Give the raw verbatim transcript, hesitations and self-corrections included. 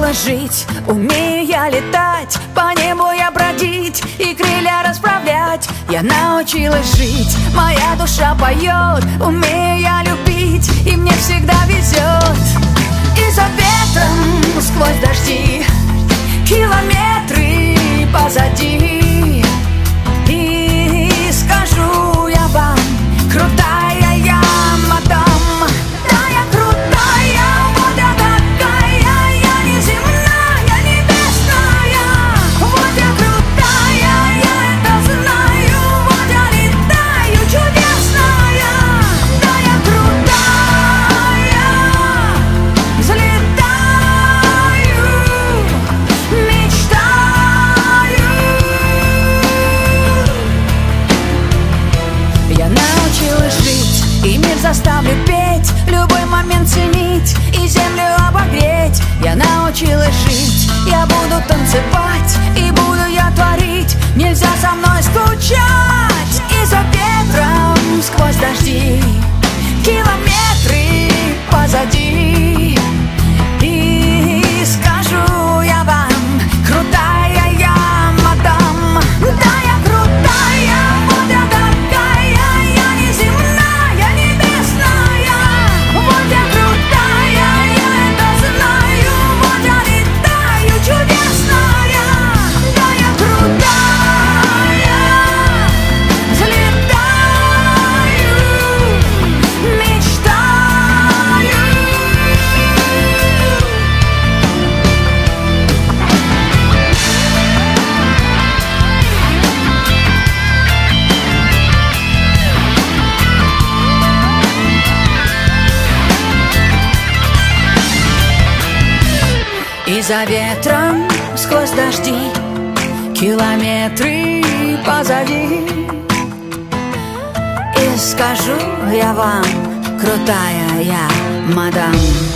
научилась жить, умею я летать, по небу я бродить и крылья расправлять. Я научилась жить, моя душа поет, умею я любить, и мне всегда везет. И за ветром сквозь дожди километры позади, и скажу я вам, крутая я мадам. Да, я крутая, вот я такая, я неземная, небесная. Вот я крутая, я это знаю, вот я летаю, чудесная. Да, я крутая, взлетаю, мечтаю. Я научилась жить, и мир заставлю петь, любой момент ценить и землю обогреть. Я научилась жить, я буду танцевать, и буду я творить, нельзя со мной скучать. И за ветром сквозь дожди километры позади, и скажу я вам, крутая я мадам. Да, я крутая, вот я такая, я неземная, небесная. Вот я крутая, я это знаю, вот я летаю, чудесная. Да, я крутая, взлетаю, мечтаю. И за ветром сквозь дожди километры позади, и скажу я вам, крутая я мадам.